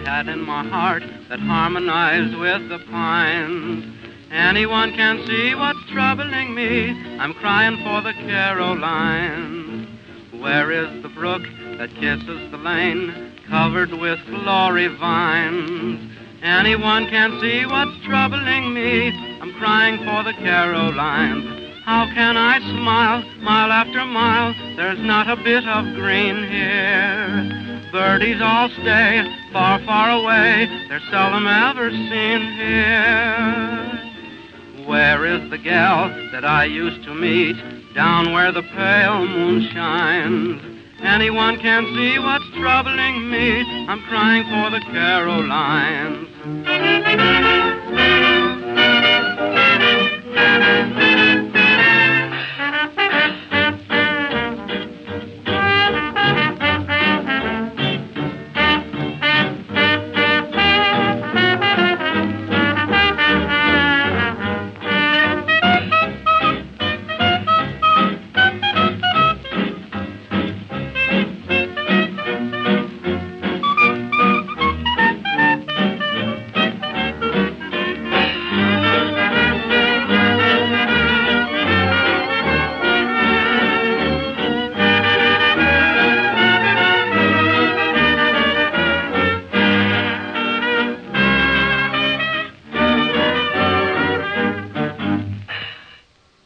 had in my heart that harmonized with the pines. Anyone can see what's troubling me. I'm crying for the Carolines. Where is the brook that kisses the lane, covered with glory vines? Anyone can see what's troubling me. I'm crying for the Carolines. How can I smile, mile after mile? There's not a bit of green here. Birdies all stay far, far away. They're seldom ever seen here. Where is the gal that I used to meet down where the pale moon shines? Anyone can see what's troubling me. I'm crying for the Carolines.